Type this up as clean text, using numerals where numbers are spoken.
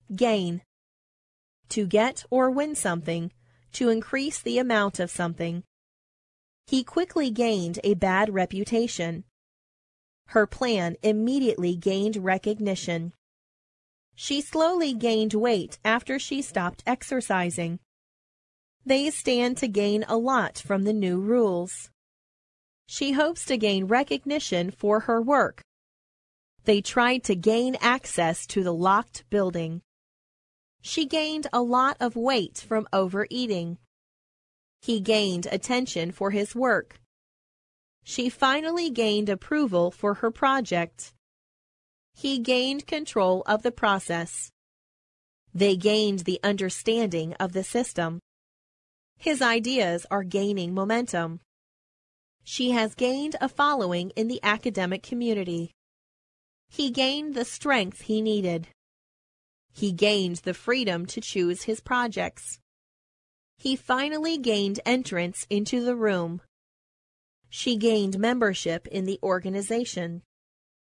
Gain. To get or win something, to increase the amount of something. He quickly gained a bad reputation. Her plan immediately gained recognition. She slowly gained weight after she stopped exercising. They stand to gain a lot from the new rules. She hopes to gain recognition for her work. They tried to gain access to the locked building. She gained a lot of weight from overeating. He gained attention for his work. She finally gained approval for her project. He gained control of the process. They gained the understanding of the system. His ideas are gaining momentum. She has gained a following in the academic community. He gained the strength he needed. He gained the freedom to choose his projects. He finally gained entrance into the room. She gained membership in the organization.